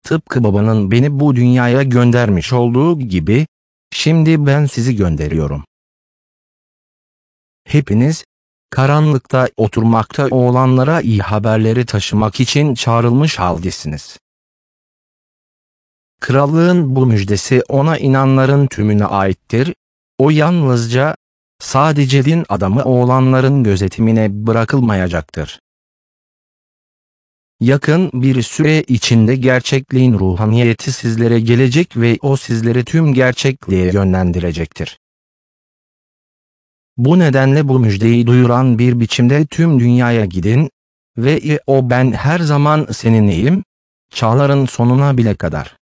Tıpkı babanın beni bu dünyaya göndermiş olduğu gibi, şimdi ben sizi gönderiyorum. Hepiniz, karanlıkta oturmakta olanlara iyi haberleri taşımak için çağrılmış haldesiniz. Krallığın bu müjdesi ona inananların tümüne aittir. O yalnızca, sadece din adamı olanların gözetimine bırakılmayacaktır. Yakın bir süre içinde gerçekliğin ruhaniyeti sizlere gelecek ve o sizleri tüm gerçekliğe yönlendirecektir. Bu nedenle bu müjdeyi duyuran bir biçimde tüm dünyaya gidin ve ben her zaman seninleyim, çağların sonuna bile kadar.